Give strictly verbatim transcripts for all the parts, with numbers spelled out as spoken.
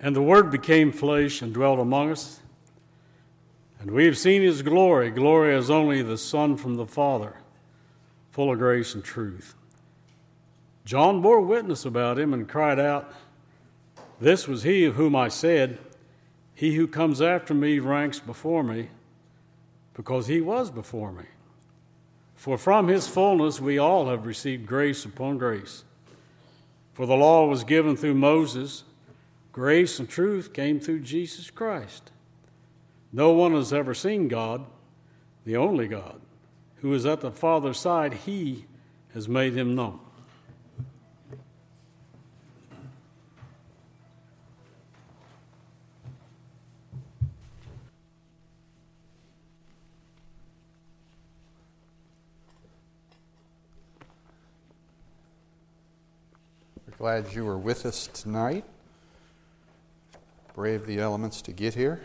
And the Word became flesh and dwelt among us. And we have seen his glory, glory as only the Son from the Father, full of grace and truth. John bore witness about him and cried out, "This was he of whom I said, 'He who comes after me ranks before me,' because he was before me. For from his fullness we all have received grace upon grace. For the law was given through Moses, grace and truth came through Jesus Christ. No one has ever seen God, the only God, who is at the Father's side. He has made him known." We're glad you were with us tonight. Brave the elements to get here.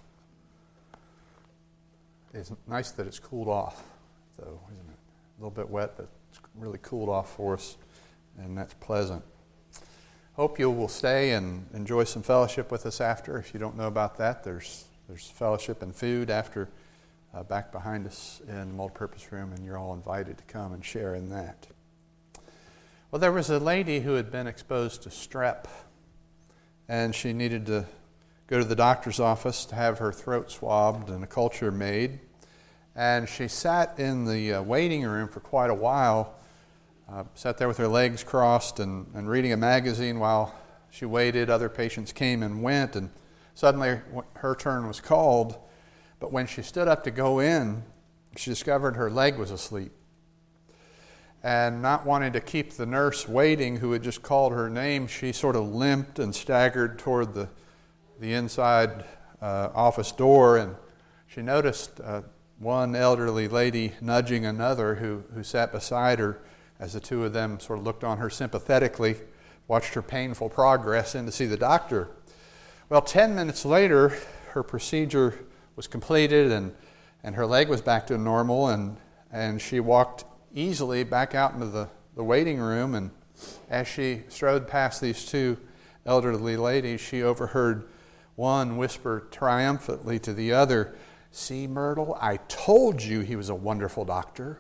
It's nice that it's cooled off, though, isn't it? A little bit wet, but it's really cooled off for us, and that's pleasant. Hope you will stay and enjoy some fellowship with us after. If you don't know about that, there's there's fellowship and food after, uh, back behind us in the multipurpose room, and you're all invited to come and share in that. Well, there was a lady who had been exposed to strep, and she needed to go to the doctor's office to have her throat swabbed and a culture made. And she sat in the uh, waiting room for quite a while, uh, sat there with her legs crossed and, and reading a magazine while she waited. Other patients came and went, and suddenly her turn was called. But when she stood up to go in, she discovered her leg was asleep. And not wanting to keep the nurse waiting who had just called her name, she sort of limped and staggered toward the, the inside uh, office door, and she noticed uh, one elderly lady nudging another who, who sat beside her as the two of them sort of looked on her sympathetically, watched her painful progress in to see the doctor. Well, ten minutes later, her procedure was completed and, and her leg was back to normal, and, and she walked easily back out into the, the waiting room, and as she strode past these two elderly ladies, she overheard one whisper triumphantly to the other, "See, Myrtle, I told you he was a wonderful doctor."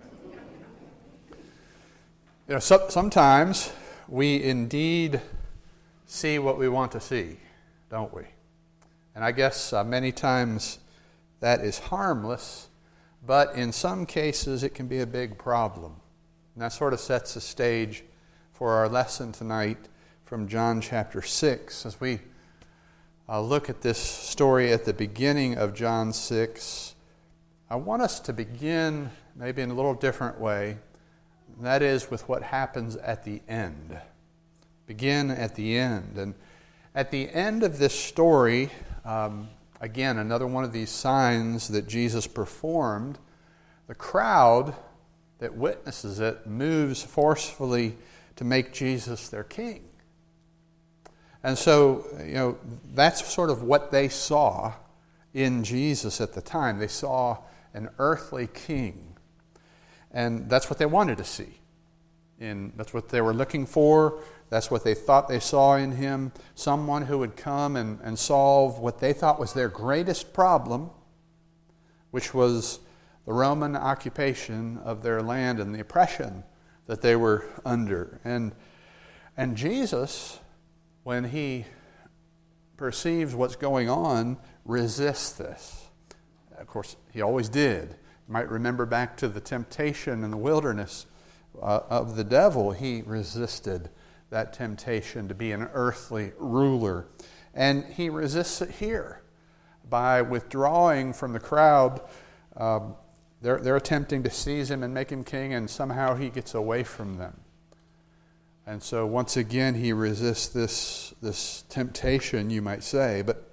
You know, so, sometimes we indeed see what we want to see, don't we? And I guess uh, many times that is harmless, but in some cases it can be a big problem. And that sort of sets the stage for our lesson tonight from John chapter six. As we uh, look at this story at the beginning of John six, I want us to begin maybe in a little different way. And that is with what happens at the end. Begin at the end. And at the end of this story, um, again, another one of these signs that Jesus performed, the crowd that witnesses it moves forcefully to make Jesus their king. And so, you know, that's sort of what they saw in Jesus at the time. They saw an earthly king. And that's what they wanted to see. And that's what they were looking for. That's what they thought they saw in him. Someone who would come and, and solve what they thought was their greatest problem, which was the Roman occupation of their land and the oppression that they were under. And, and Jesus, when he perceives what's going on, resists this. Of course, he always did. You might remember back to the temptation in the wilderness uh, of the devil. He resisted that temptation to be an earthly ruler. And he resists it here by withdrawing from the crowd. Um, they're, they're attempting to seize him and make him king, and somehow he gets away from them. And so once again, he resists this, this temptation, you might say. But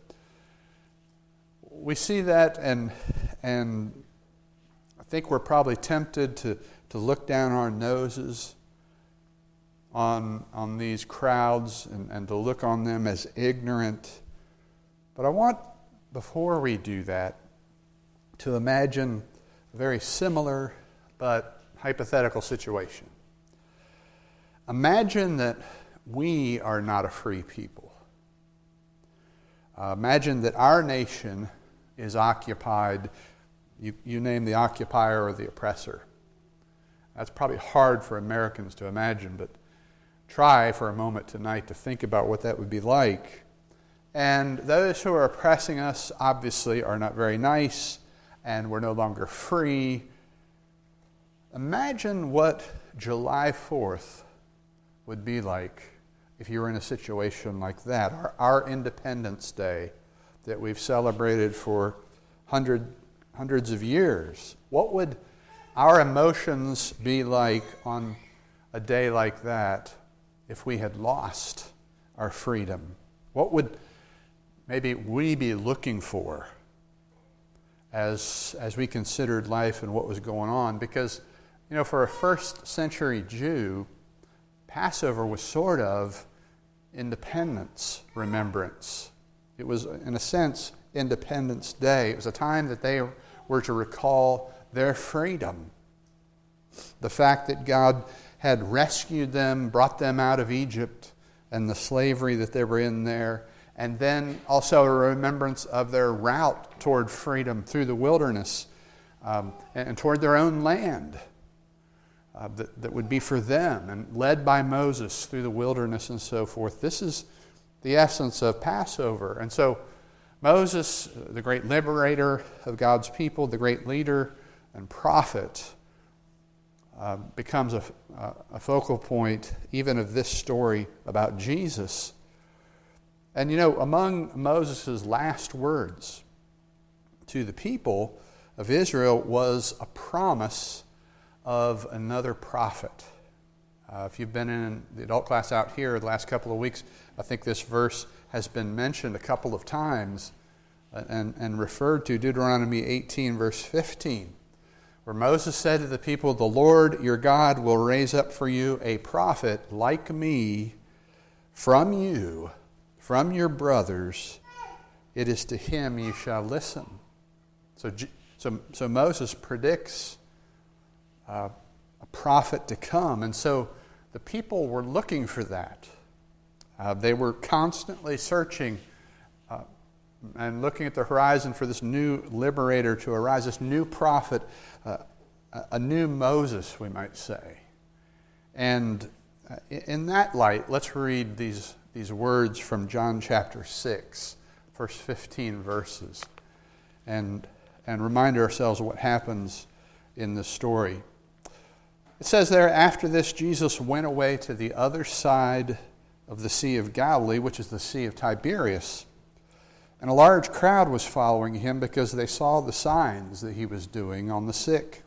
we see that, and, and I think we're probably tempted to, to look down our noses on, on these crowds and, and to look on them as ignorant. But I want, before we do that, to imagine a very similar but hypothetical situation. Imagine that we are not a free people. Uh, imagine that our nation is occupied, you, you name the occupier or the oppressor. That's probably hard for Americans to imagine, but try for a moment tonight to think about what that would be like. And those who are oppressing us obviously are not very nice, and we're no longer free. Imagine what July fourth would be like if you were in a situation like that. Our, our Independence Day that we've celebrated for hundred, hundreds of years. What would our emotions be like on a day like that if we had lost our freedom? What would maybe we be looking for as, as we considered life and what was going on? Because, you know, for a first century Jew, Passover was sort of independence remembrance. It was, in a sense, Independence Day. It was a time that they were to recall their freedom. The fact that God had rescued them, brought them out of Egypt and the slavery that they were in there, and then also a remembrance of their route toward freedom through the wilderness um, and, and toward their own land uh, that, that would be for them, and led by Moses through the wilderness and so forth. This is the essence of Passover. And so Moses, the great liberator of God's people, the great leader and prophet, uh, becomes a, a focal point even of this story about Jesus. And you know, among Moses' last words to the people of Israel was a promise of another prophet. Uh, if you've been in the adult class out here the last couple of weeks, I think this verse has been mentioned a couple of times and, and referred to, Deuteronomy eighteen, verse fifteen, where Moses said to the people, "The Lord your God will raise up for you a prophet like me from you, from your brothers. It is to him you shall listen." So, so, so Moses predicts uh, a prophet to come, and so the people were looking for that. Uh, they were constantly searching uh, and looking at the horizon for this new liberator to arise, this new prophet, uh, a new Moses, we might say. And uh, in that light, let's read these, these words from John chapter six, first fifteen verses, and, and remind ourselves of what happens in this story. It says there, "After this, Jesus went away to the other side of the Sea of Galilee," which is the Sea of Tiberias. "And a large crowd was following him because they saw the signs that he was doing on the sick.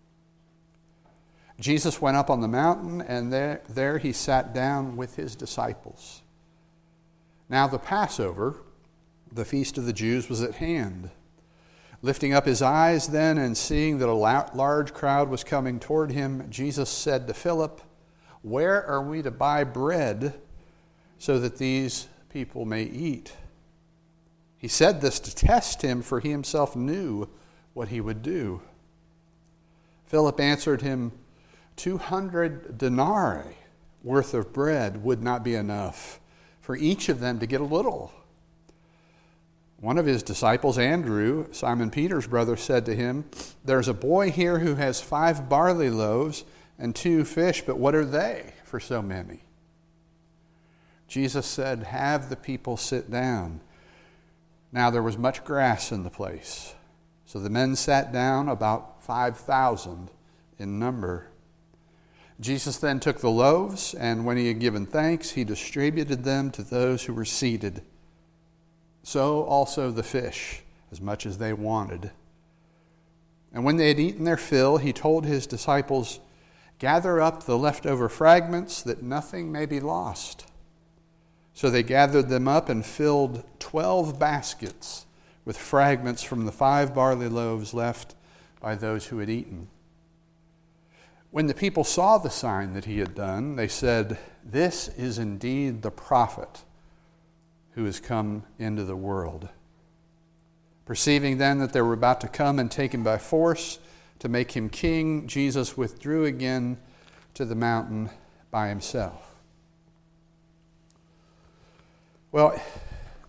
Jesus went up on the mountain, and there, there he sat down with his disciples. Now the Passover, the feast of the Jews, was at hand. Lifting up his eyes then and seeing that a large crowd was coming toward him, Jesus said to Philip, 'Where are we to buy bread so that these people may eat?' He said this to test him, for he himself knew what he would do. Philip answered him, Two hundred denarii worth of bread would not be enough for each of them to get a little. One of his disciples, Andrew, Simon Peter's brother, said to him, 'There's a boy here who has five barley loaves and two fish, but what are they for so many?' Jesus said, 'Have the people sit down.' Now there was much grass in the place. So the men sat down, about five thousand in number. Jesus then took the loaves, and when he had given thanks, he distributed them to those who were seated. So also the fish, as much as they wanted. And when they had eaten their fill, he told his disciples, 'Gather up the leftover fragments, that nothing may be lost.' So they gathered them up and filled twelve baskets with fragments from the five barley loaves left by those who had eaten. When the people saw the sign that he had done, they said, 'This is indeed the prophet who has come into the world.' Perceiving then that they were about to come and take him by force to make him king, Jesus withdrew again to the mountain by himself." Well,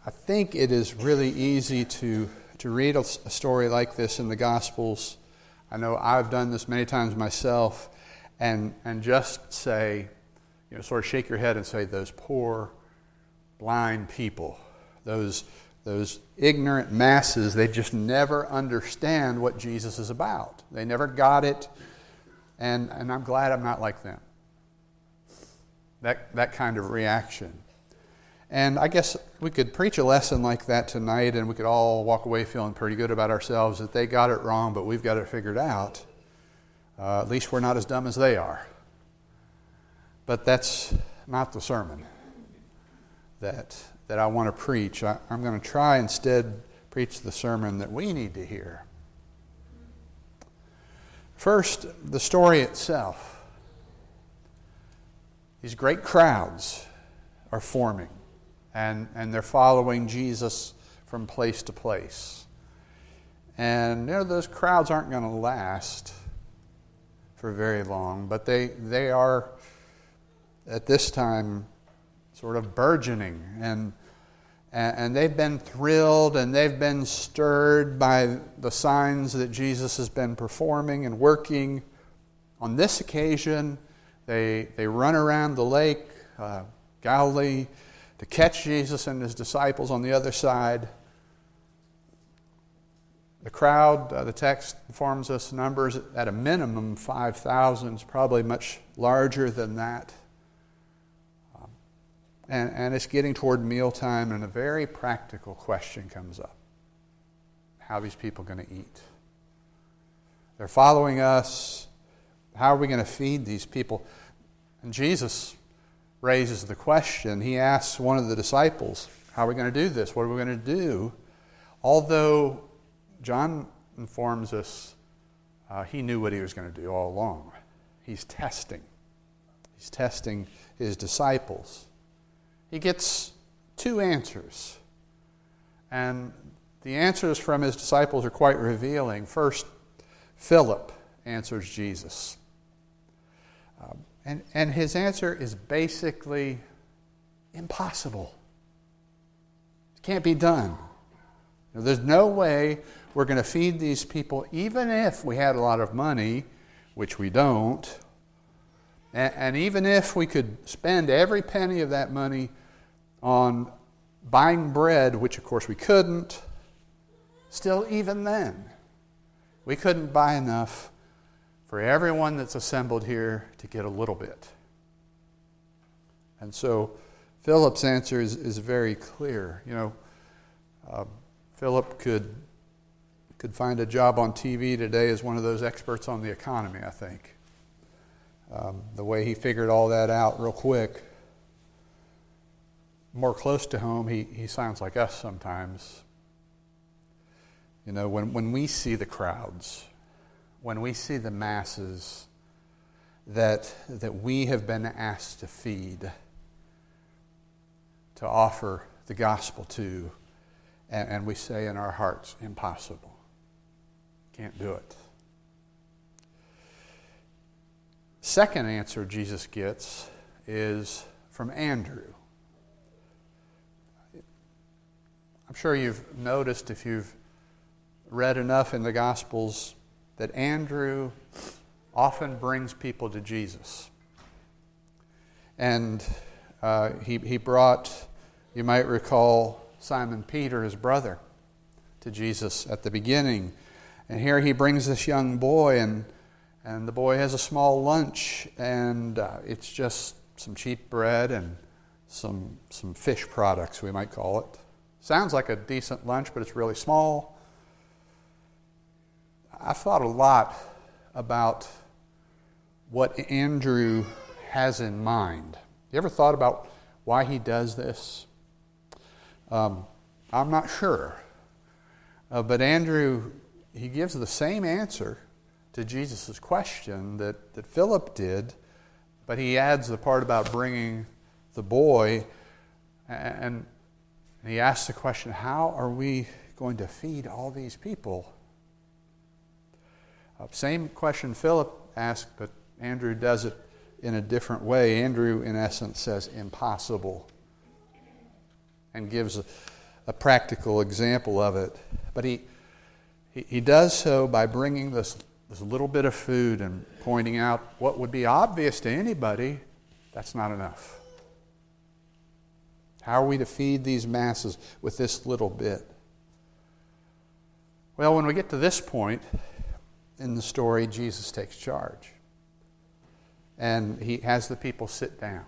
I think it is really easy to, to read a, a story like this in the Gospels. I know I've done this many times myself, and and just say, you know, sort of shake your head and say, those poor, blind people, those those ignorant masses, they just never understand what Jesus is about. They never got it, and, and I'm glad I'm not like them. That that kind of reaction. And I guess we could preach a lesson like that tonight, and we could all walk away feeling pretty good about ourselves that they got it wrong, but we've got it figured out. Uh, at least we're not as dumb as they are. But that's not the sermon that that I want to preach. I, I'm going to try instead preach the sermon that we need to hear. First, the story itself. These great crowds are forming, and, and they're following Jesus from place to place. And you know, those crowds aren't going to last for very long, but they they are at this time sort of burgeoning, and and they've been thrilled and they've been stirred by the signs that Jesus has been performing and working. On this occasion, they they run around the lake, uh, Galilee, to catch Jesus and his disciples on the other side. The crowd, uh, the text informs us, numbers at a minimum five thousand, probably much larger than that. Um, and, and it's getting toward mealtime, and a very practical question comes up. How are these people going to eat? They're following us. How are we going to feed these people? And Jesus raises the question. He asks one of the disciples, how are we going to do this? What are we going to do? Although John informs us uh, he knew what he was going to do all along. He's testing. He's testing his disciples. He gets two answers. And the answers from his disciples are quite revealing. First, Philip answers Jesus. Um, and, and his answer is basically impossible. It can't be done. Now, there's no way we're going to feed these people, even if we had a lot of money, which we don't, and, and even if we could spend every penny of that money on buying bread, which of course we couldn't, still even then, we couldn't buy enough for everyone that's assembled here to get a little bit. And so Philip's answer is, is very clear. You know, uh, Philip could could find a job on T V today as one of those experts on the economy, I think. Um, the way he figured all that out real quick. More close to home, he, he sounds like us sometimes. You know, when, when we see the crowds, when we see the masses that, that we have been asked to feed, to offer the gospel to, and, and we say in our hearts, impossible. Can't do it. Second answer Jesus gets is from Andrew. I'm sure you've noticed, if you've read enough in the Gospels, that Andrew often brings people to Jesus. And uh, he, he brought, you might recall, Simon Peter, his brother, to Jesus at the beginning. And here he brings this young boy, and and the boy has a small lunch, and uh, it's just some cheap bread and some some fish products, we might call it. Sounds like a decent lunch, but it's really small. I've thought a lot about what Andrew has in mind. You ever thought about why he does this? Um, I'm not sure. Uh, but Andrew, he gives the same answer to Jesus' question that, that Philip did, but he adds the part about bringing the boy, and, and he asks the question, how are we going to feed all these people? Uh, same question Philip asked, but Andrew does it in a different way. Andrew, in essence, says impossible, and gives a, a practical example of it. But he, he, he does so by bringing this, this little bit of food and pointing out what would be obvious to anybody, that's not enough. How are we to feed these masses with this little bit? Well, when we get to this point in the story, Jesus takes charge. And he has the people sit down.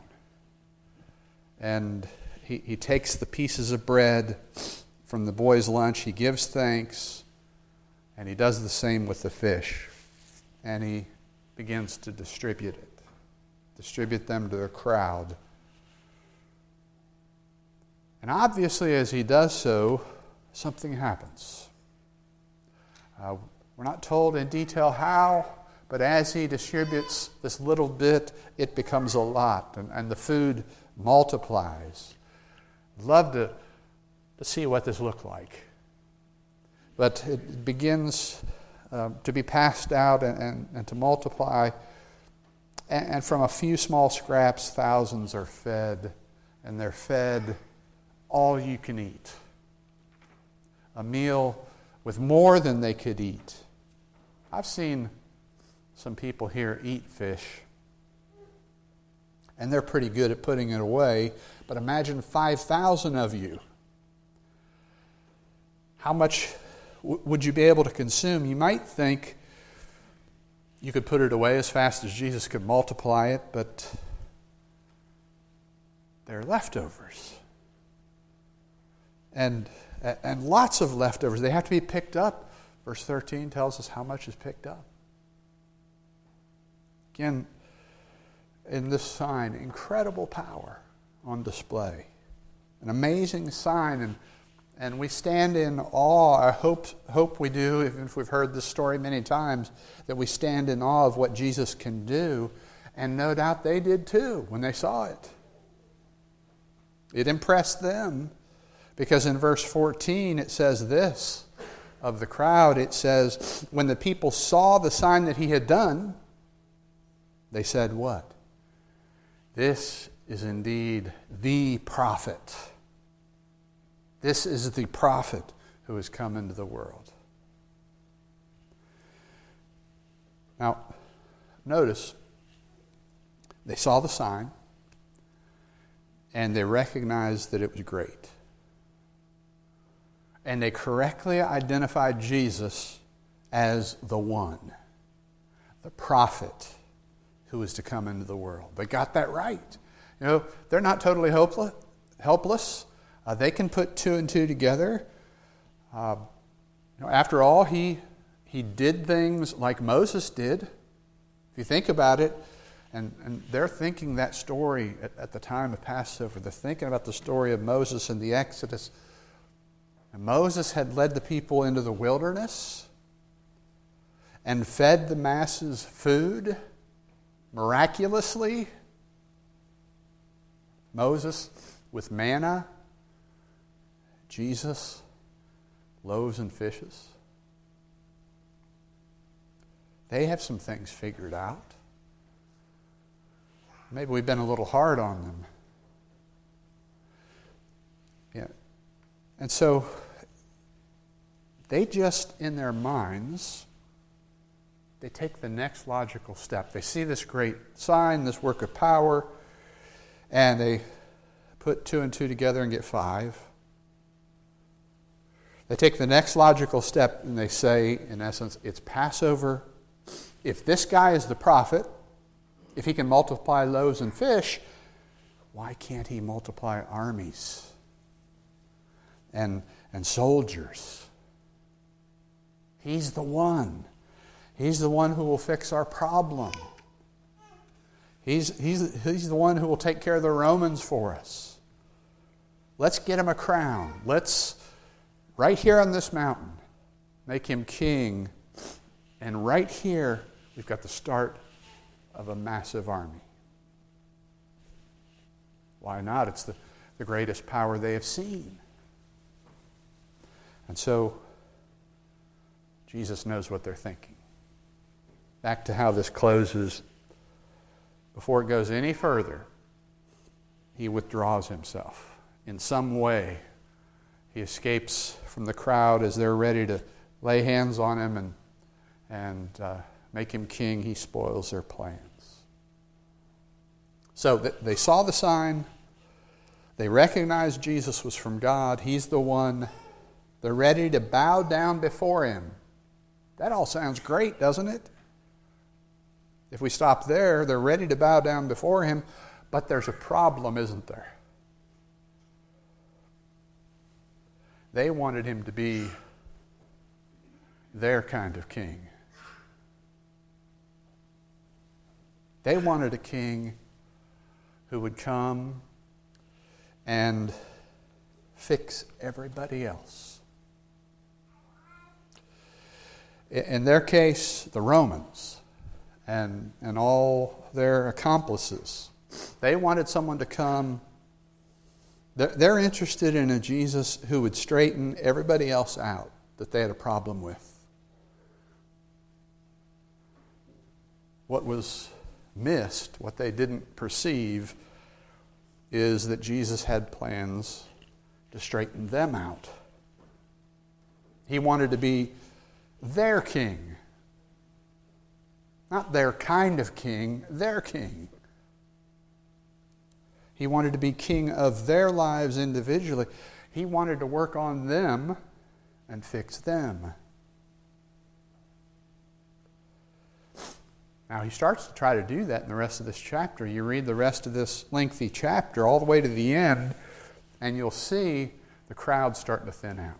And he, he takes the pieces of bread from the boys' lunch, he gives thanks, and he does the same with the fish. And he begins to distribute it, distribute them to the crowd. And obviously, as he does so, something happens. Uh, we're not told in detail how, but as he distributes this little bit, it becomes a lot, and, and the food multiplies. I'd love to, to see what this looked like. But it begins uh, to be passed out and, and, and to multiply. And, and from a few small scraps, thousands are fed, and they're fed all you can eat. A meal with more than they could eat. I've seen some people here eat fish, and they're pretty good at putting it away, but imagine five thousand of you. How much w- would you be able to consume? You might think you could put it away as fast as Jesus could multiply it, but they're leftovers. And, and lots of leftovers. They have to be picked up. Verse thirteen tells us how much is picked up. Again, in this sign, incredible power on display. An amazing sign, and, and we stand in awe. I hope, hope we do, even if we've heard this story many times, that we stand in awe of what Jesus can do, and no doubt they did too when they saw it. It impressed them, because in verse fourteen it says this of the crowd. It says, when the people saw the sign that he had done, they said what? This is indeed the prophet. This is the prophet who has come into the world. Now, notice, they saw the sign, and they recognized that it was great. And they correctly identified Jesus as the one, the prophet who was to come into the world. They got that right. You know, they're not totally hopeless. helpless. Uh, they can put two and two together. Uh, you know, after all, he he did things like Moses did. If you think about it, and, and they're thinking that story at, at the time of Passover. They're thinking about the story of Moses and the Exodus. And Moses had led the people into the wilderness and fed the masses food miraculously. Moses with manna, Jesus, loaves and fishes. They have some things figured out. Maybe we've been a little hard on them. Yeah. And so they just, in their minds, they take the next logical step. They see this great sign, this work of power, and they put two and two together and get five. They take the next logical step and they say, in essence, it's Passover. If this guy is the prophet, if he can multiply loaves and fish, why can't he multiply armies and, and soldiers? He's the one. He's the one who will fix our problem. He's, he's, he's the one who will take care of the Romans for us. Let's get him a crown. Let's, right here on this mountain, make him king. And right here, we've got the start of a massive army. Why not? It's the, the greatest power they have seen. And so, Jesus knows what they're thinking. Back to how this closes. Before it goes any further, he withdraws himself. In some way, he escapes from the crowd as they're ready to lay hands on him and, and uh, make him king. He spoils their plans. So th- they saw the sign. They recognized Jesus was from God. He's the one. They're ready to bow down before him. That all sounds great, doesn't it? If we stop there, they're ready to bow down before him, but there's a problem, isn't there? They wanted him to be their kind of king. They wanted a king who would come and fix everybody else. In their case, the Romans and, and all their accomplices. They wanted someone to come. They're, they're interested in a Jesus who would straighten everybody else out that they had a problem with. What was missed, what they didn't perceive, is that Jesus had plans to straighten them out. He wanted to be their king. Not their kind of king, their king. He wanted to be king of their lives individually. He wanted to work on them and fix them. Now, he starts to try to do that in the rest of this chapter. You read the rest of this lengthy chapter all the way to the end, and you'll see the crowd starting to thin out.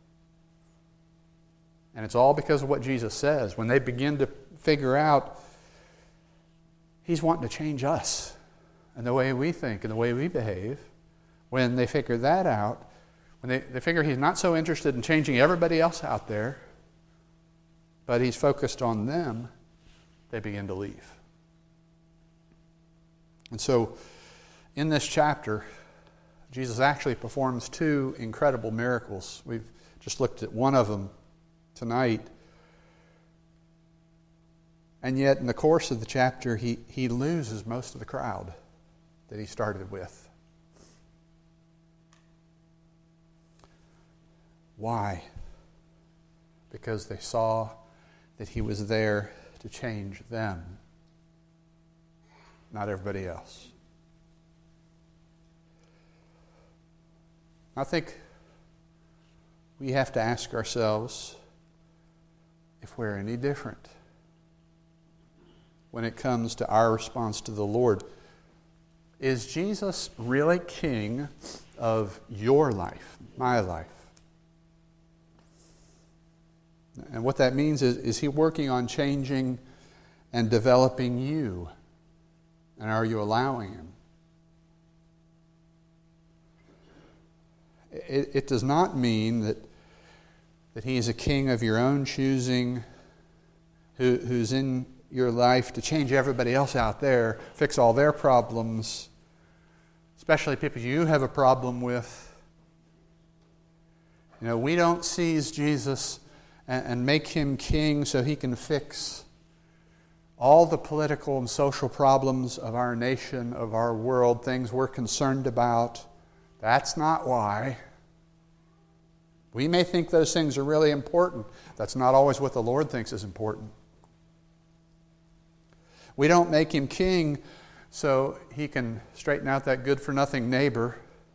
And it's all because of what Jesus says. When they begin to figure out he's wanting to change us and the way we think and the way we behave, when they figure that out, when they, they figure he's not so interested in changing everybody else out there, but he's focused on them, they begin to leave. And so, in this chapter, Jesus actually performs two incredible miracles. We've just looked at one of them tonight. And yet, in the course of the chapter, he, he loses most of the crowd that he started with. Why? Because they saw that he was there to change them, not everybody else. I think we have to ask ourselves if we're any different when it comes to our response to the Lord. Is Jesus really king of your life, my life? And what that means is, is he working on changing and developing you? And are you allowing him? It, it does not mean that, that he is a king of your own choosing, who, who's in your life to change everybody else out there, fix all their problems, especially people you have a problem with. You know, we don't seize Jesus and, and make him king so he can fix all the political and social problems of our nation, of our world, things we're concerned about. That's not why. We may think those things are really important. That's not always what the Lord thinks is important. We don't make him king so he can straighten out that good-for-nothing neighbor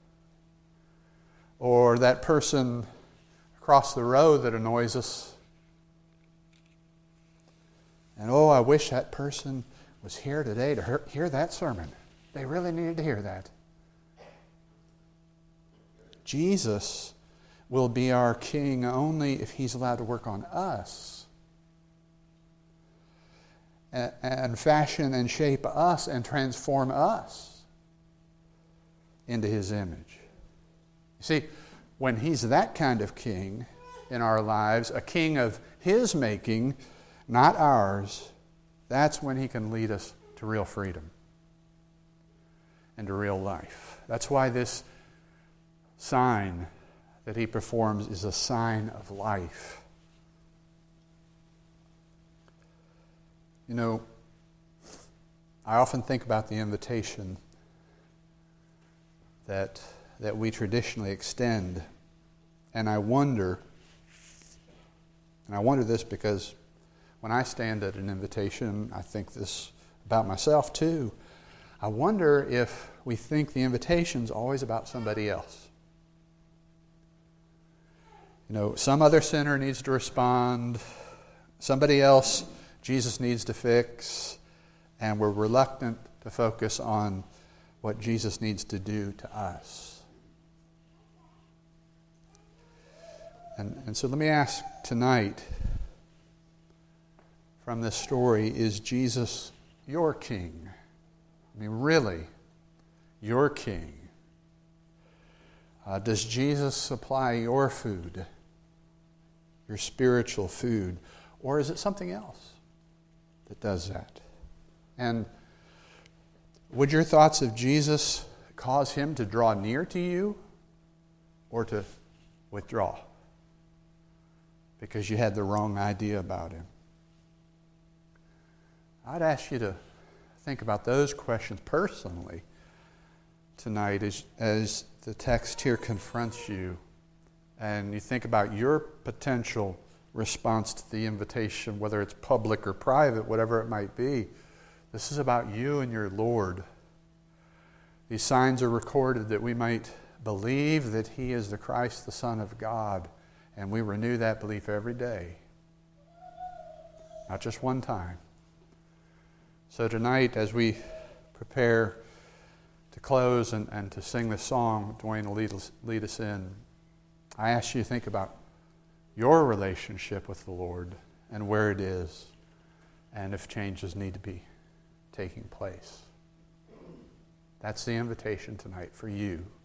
or that person across the road that annoys us. And oh, I wish that person was here today to hear that sermon. They really needed to hear that. Jesus will be our king only if he's allowed to work on us and, and fashion and shape us and transform us into his image. You see, when he's that kind of king in our lives, a king of his making, not ours, that's when he can lead us to real freedom and to real life. That's why this sign that he performs is a sign of life. You know, I often think about the invitation that, that we traditionally extend And I wonder, and I wonder this because when I stand at an invitation, I think this about myself too. I wonder if we think the invitation's always about somebody else. You know, some other sinner needs to respond, somebody else Jesus needs to fix, and we're reluctant to focus on what Jesus needs to do to us. And, and so let me ask tonight, from this story, is Jesus your king? I mean, really, your king? Uh, does Jesus supply your food, your spiritual food, or is it something else that does that? And would your thoughts of Jesus cause him to draw near to you or to withdraw because you had the wrong idea about him? I'd ask you to think about those questions personally tonight as, as the text here confronts you and you think about your potential response to the invitation, whether it's public or private, whatever it might be. This is about you and your Lord. These signs are recorded that we might believe that he is the Christ, the Son of God, and we renew that belief every day, not just one time. So tonight, as we prepare to close and, and to sing this song, Dwayne will lead us, lead us in, I ask you to think about your relationship with the Lord and where it is and if changes need to be taking place. That's the invitation tonight for you.